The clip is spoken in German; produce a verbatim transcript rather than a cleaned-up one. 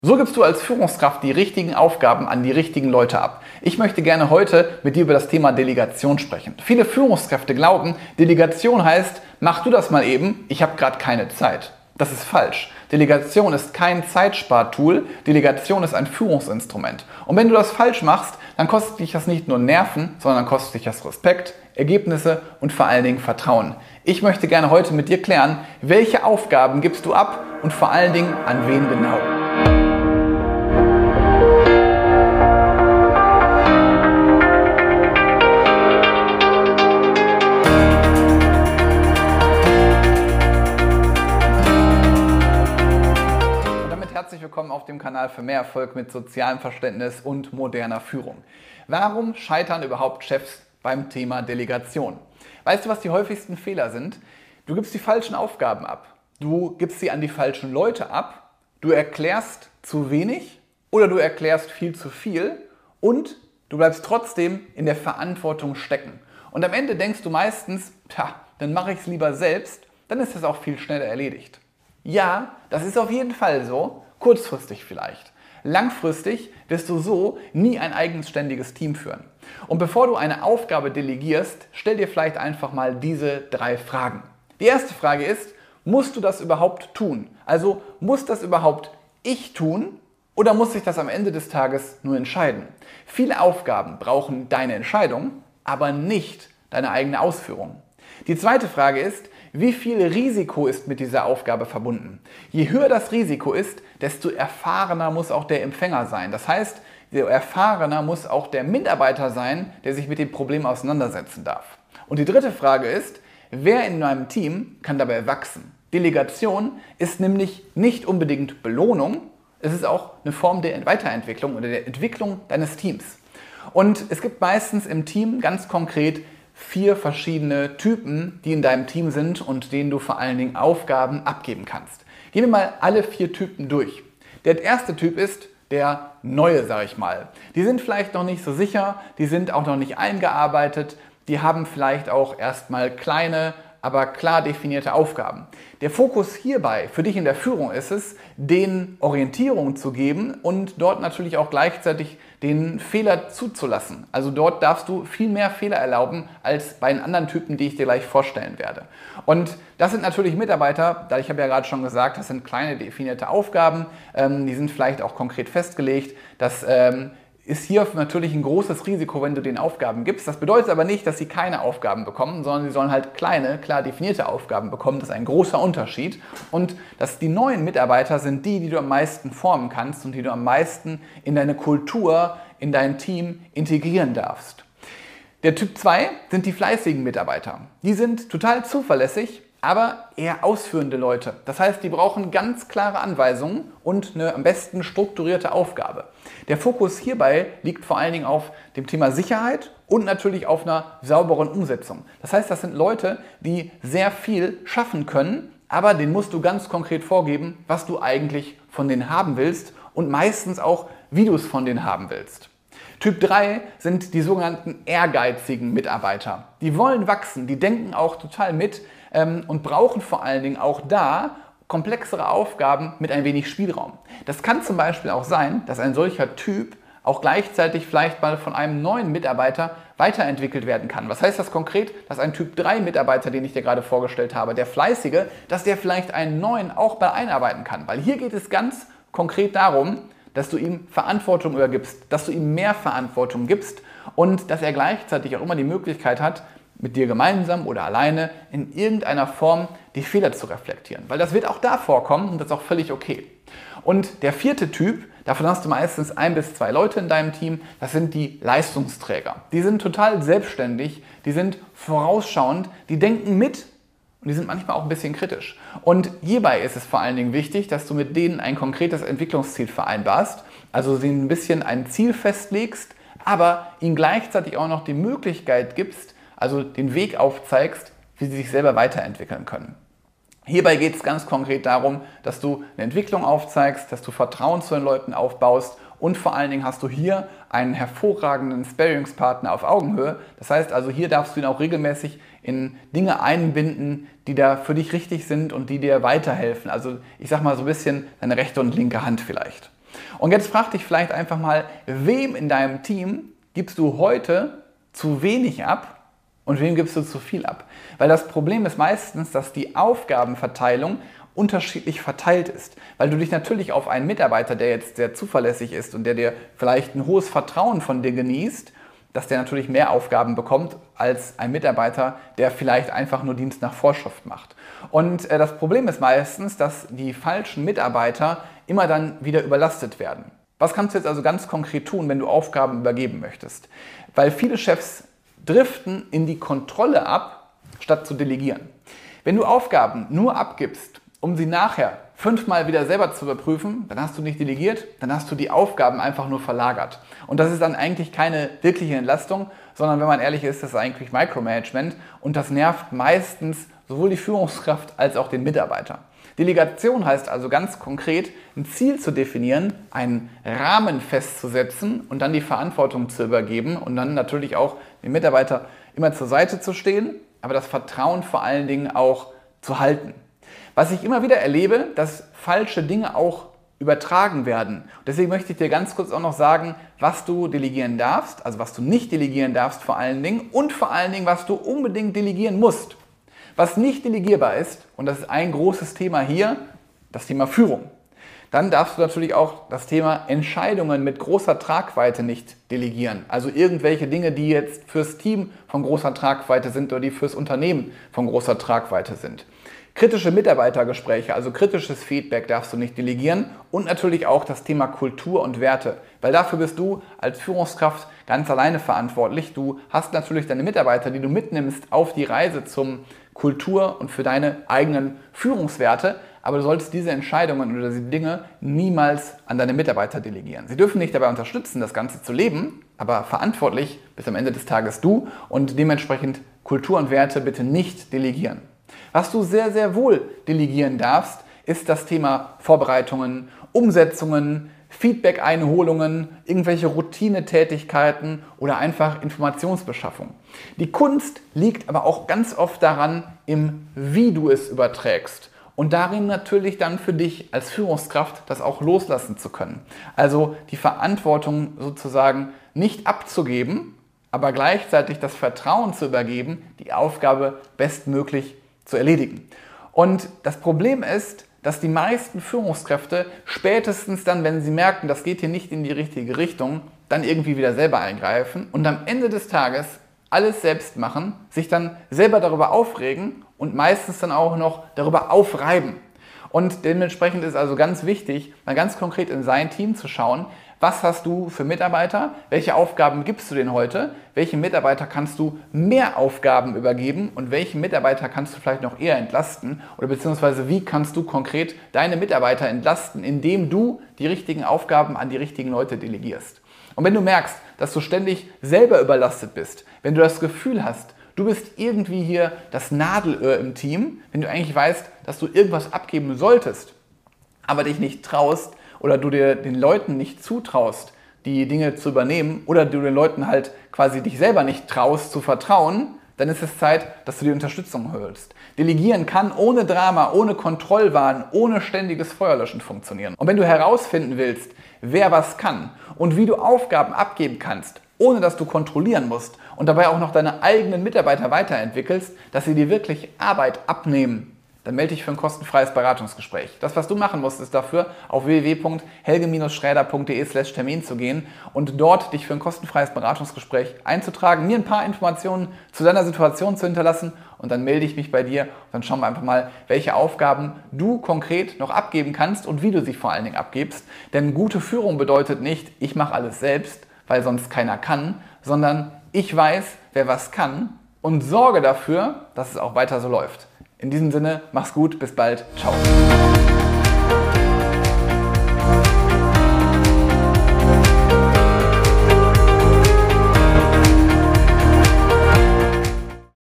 So gibst du als Führungskraft die richtigen Aufgaben an die richtigen Leute ab. Ich möchte gerne heute mit dir über das Thema Delegation sprechen. Viele Führungskräfte glauben, Delegation heißt, mach du das mal eben, ich habe gerade keine Zeit. Das ist falsch. Delegation ist kein Zeitspartool, Delegation ist ein Führungsinstrument. Und wenn du das falsch machst, dann kostet dich das nicht nur Nerven, sondern kostet dich das Respekt, Ergebnisse und vor allen Dingen Vertrauen. Ich möchte gerne heute mit dir klären, welche Aufgaben gibst du ab und vor allen Dingen an wen genau. Herzlich willkommen auf dem Kanal für mehr Erfolg mit sozialem Verständnis und moderner Führung. Warum scheitern überhaupt Chefs beim Thema Delegation? Weißt du, was die häufigsten Fehler sind? Du gibst die falschen Aufgaben ab. Du gibst sie an die falschen Leute ab. Du erklärst zu wenig oder du erklärst viel zu viel und du bleibst trotzdem in der Verantwortung stecken. Und am Ende denkst du meistens, tja, dann mache ich es lieber selbst, dann ist es auch viel schneller erledigt. Ja, das ist auf jeden Fall so. Kurzfristig vielleicht. Langfristig wirst du so nie ein eigenständiges Team führen. Und bevor du eine Aufgabe delegierst, stell dir vielleicht einfach mal diese drei Fragen. Die erste Frage ist, musst du das überhaupt tun? Also muss das überhaupt ich tun oder muss ich das am Ende des Tages nur entscheiden? Viele Aufgaben brauchen deine Entscheidung, aber nicht deine eigene Ausführung. Die zweite Frage ist, wie viel Risiko ist mit dieser Aufgabe verbunden? Je höher das Risiko ist, desto erfahrener muss auch der Empfänger sein. Das heißt, je erfahrener muss auch der Mitarbeiter sein, der sich mit dem Problem auseinandersetzen darf. Und die dritte Frage ist, wer in einem Team kann dabei wachsen? Delegation ist nämlich nicht unbedingt Belohnung, es ist auch eine Form der Weiterentwicklung oder der Entwicklung deines Teams. Und es gibt meistens im Team ganz konkret vier verschiedene Typen, die in deinem Team sind und denen du vor allen Dingen Aufgaben abgeben kannst. Gehen wir mal alle vier Typen durch. Der erste Typ ist der Neue, sage ich mal. Die sind vielleicht noch nicht so sicher, die sind auch noch nicht eingearbeitet, die haben vielleicht auch erstmal kleine, aber klar definierte Aufgaben. Der Fokus hierbei für dich in der Führung ist es, denen Orientierung zu geben und dort natürlich auch gleichzeitig den Fehler zuzulassen. Also dort darfst du viel mehr Fehler erlauben als bei den anderen Typen, die ich dir gleich vorstellen werde. Und das sind natürlich Mitarbeiter, da ich habe ja gerade schon gesagt, das sind kleine definierte Aufgaben, ähm, die sind vielleicht auch konkret festgelegt, dass ähm, ist hier natürlich ein großes Risiko, wenn du den Aufgaben gibst. Das bedeutet aber nicht, dass sie keine Aufgaben bekommen, sondern sie sollen halt kleine, klar definierte Aufgaben bekommen. Das ist ein großer Unterschied. Und dass die neuen Mitarbeiter sind die, die du am meisten formen kannst und die du am meisten in deine Kultur, in dein Team integrieren darfst. Der Typ zwei sind die fleißigen Mitarbeiter. Die sind total zuverlässig, aber eher ausführende Leute. Das heißt, die brauchen ganz klare Anweisungen und eine am besten strukturierte Aufgabe. Der Fokus hierbei liegt vor allen Dingen auf dem Thema Sicherheit und natürlich auf einer sauberen Umsetzung. Das heißt, das sind Leute, die sehr viel schaffen können, aber denen musst du ganz konkret vorgeben, was du eigentlich von denen haben willst und meistens auch, wie du es von denen haben willst. Typ drei sind die sogenannten ehrgeizigen Mitarbeiter. Die wollen wachsen, die denken auch total mit ähm, und brauchen vor allen Dingen auch da komplexere Aufgaben mit ein wenig Spielraum. Das kann zum Beispiel auch sein, dass ein solcher Typ auch gleichzeitig vielleicht mal von einem neuen Mitarbeiter weiterentwickelt werden kann. Was heißt das konkret? Dass ein Typ drei Mitarbeiter, den ich dir gerade vorgestellt habe, der Fleißige, dass der vielleicht einen neuen auch mal einarbeiten kann. Weil hier geht es ganz konkret darum, dass du ihm Verantwortung übergibst, dass du ihm mehr Verantwortung gibst und dass er gleichzeitig auch immer die Möglichkeit hat, mit dir gemeinsam oder alleine in irgendeiner Form die Fehler zu reflektieren. Weil das wird auch da vorkommen und das ist auch völlig okay. Und der vierte Typ, davon hast du meistens ein bis zwei Leute in deinem Team, das sind die Leistungsträger. Die sind total selbstständig, die sind vorausschauend, die denken mit und die sind manchmal auch ein bisschen kritisch. Und hierbei ist es vor allen Dingen wichtig, dass du mit denen ein konkretes Entwicklungsziel vereinbarst, also sie ein bisschen ein Ziel festlegst, aber ihnen gleichzeitig auch noch die Möglichkeit gibst, also den Weg aufzeigst, wie sie sich selber weiterentwickeln können. Hierbei geht es ganz konkret darum, dass du eine Entwicklung aufzeigst, dass du Vertrauen zu den Leuten aufbaust und vor allen Dingen hast du hier einen hervorragenden Sparringspartner auf Augenhöhe. Das heißt also, hier darfst du ihn auch regelmäßig in Dinge einbinden, die da für dich richtig sind und die dir weiterhelfen. Also ich sag mal so ein bisschen deine rechte und linke Hand vielleicht. Und jetzt frag dich vielleicht einfach mal, wem in deinem Team gibst du heute zu wenig ab und wem gibst du zu viel ab? Weil das Problem ist meistens, dass die Aufgabenverteilung unterschiedlich verteilt ist. Weil du dich natürlich auf einen Mitarbeiter, der jetzt sehr zuverlässig ist und der dir vielleicht ein hohes Vertrauen von dir genießt, dass der natürlich mehr Aufgaben bekommt als ein Mitarbeiter, der vielleicht einfach nur Dienst nach Vorschrift macht. Und äh, das Problem ist meistens, dass die falschen Mitarbeiter immer dann wieder überlastet werden. Was kannst du jetzt also ganz konkret tun, wenn du Aufgaben übergeben möchtest? Weil viele Chefs driften in die Kontrolle ab, statt zu delegieren. Wenn du Aufgaben nur abgibst, um sie nachher fünfmal wieder selber zu überprüfen, dann hast du nicht delegiert, dann hast du die Aufgaben einfach nur verlagert. Und das ist dann eigentlich keine wirkliche Entlastung, sondern wenn man ehrlich ist, das ist eigentlich Micromanagement und das nervt meistens sowohl die Führungskraft als auch den Mitarbeiter. Delegation heißt also ganz konkret, ein Ziel zu definieren, einen Rahmen festzusetzen und dann die Verantwortung zu übergeben und dann natürlich auch dem Mitarbeiter immer zur Seite zu stehen, aber das Vertrauen vor allen Dingen auch zu halten. Was ich immer wieder erlebe, dass falsche Dinge auch übertragen werden. Deswegen möchte ich dir ganz kurz auch noch sagen, was du delegieren darfst, also was du nicht delegieren darfst vor allen Dingen und vor allen Dingen, was du unbedingt delegieren musst. Was nicht delegierbar ist, und das ist ein großes Thema hier, das Thema Führung. Dann darfst du natürlich auch das Thema Entscheidungen mit großer Tragweite nicht delegieren. Also irgendwelche Dinge, die jetzt fürs Team von großer Tragweite sind oder die fürs Unternehmen von großer Tragweite sind. Kritische Mitarbeitergespräche, also kritisches Feedback darfst du nicht delegieren und natürlich auch das Thema Kultur und Werte, weil dafür bist du als Führungskraft ganz alleine verantwortlich. Du hast natürlich deine Mitarbeiter, die du mitnimmst auf die Reise zum Kultur und für deine eigenen Führungswerte, aber du solltest diese Entscheidungen oder diese Dinge niemals an deine Mitarbeiter delegieren. Sie dürfen dich dabei unterstützen, das Ganze zu leben, aber verantwortlich bis am Ende des Tages du und dementsprechend Kultur und Werte bitte nicht delegieren. Was du sehr, sehr wohl delegieren darfst, ist das Thema Vorbereitungen, Umsetzungen, Feedback-Einholungen, irgendwelche Routinetätigkeiten oder einfach Informationsbeschaffung. Die Kunst liegt aber auch ganz oft daran, im Wie du es überträgst und darin natürlich dann für dich als Führungskraft das auch loslassen zu können. Also die Verantwortung sozusagen nicht abzugeben, aber gleichzeitig das Vertrauen zu übergeben, die Aufgabe bestmöglich zu erledigen. Und das Problem ist, dass die meisten Führungskräfte spätestens dann, wenn sie merken, das geht hier nicht in die richtige Richtung, dann irgendwie wieder selber eingreifen und am Ende des Tages alles selbst machen, sich dann selber darüber aufregen und meistens dann auch noch darüber aufreiben. Und dementsprechend ist also ganz wichtig, mal ganz konkret in sein Team zu schauen, was hast du für Mitarbeiter, welche Aufgaben gibst du denen heute, welche Mitarbeiter kannst du mehr Aufgaben übergeben und welche Mitarbeiter kannst du vielleicht noch eher entlasten oder beziehungsweise wie kannst du konkret deine Mitarbeiter entlasten, indem du die richtigen Aufgaben an die richtigen Leute delegierst. Und wenn du merkst, dass du ständig selber überlastet bist, wenn du das Gefühl hast, du bist irgendwie hier das Nadelöhr im Team, wenn du eigentlich weißt, dass du irgendwas abgeben solltest, aber dich nicht traust, oder du dir den Leuten nicht zutraust, die Dinge zu übernehmen oder du den Leuten halt quasi dich selber nicht traust zu vertrauen, dann ist es Zeit, dass du die Unterstützung holst. Delegieren kann ohne Drama, ohne Kontrollwahn, ohne ständiges Feuerlöschen funktionieren. Und wenn du herausfinden willst, wer was kann und wie du Aufgaben abgeben kannst, ohne dass du kontrollieren musst und dabei auch noch deine eigenen Mitarbeiter weiterentwickelst, dass sie dir wirklich Arbeit abnehmen, dann melde dich für ein kostenfreies Beratungsgespräch. Das, was du machen musst, ist dafür, auf w w w punkt helge schräder punkt de slash Termin zu gehen und dort dich für ein kostenfreies Beratungsgespräch einzutragen, mir ein paar Informationen zu deiner Situation zu hinterlassen und dann melde ich mich bei dir und dann schauen wir einfach mal, welche Aufgaben du konkret noch abgeben kannst und wie du sie vor allen Dingen abgibst. Denn gute Führung bedeutet nicht, ich mache alles selbst, weil sonst keiner kann, sondern ich weiß, wer was kann und sorge dafür, dass es auch weiter so läuft. In diesem Sinne, mach's gut, bis bald, ciao.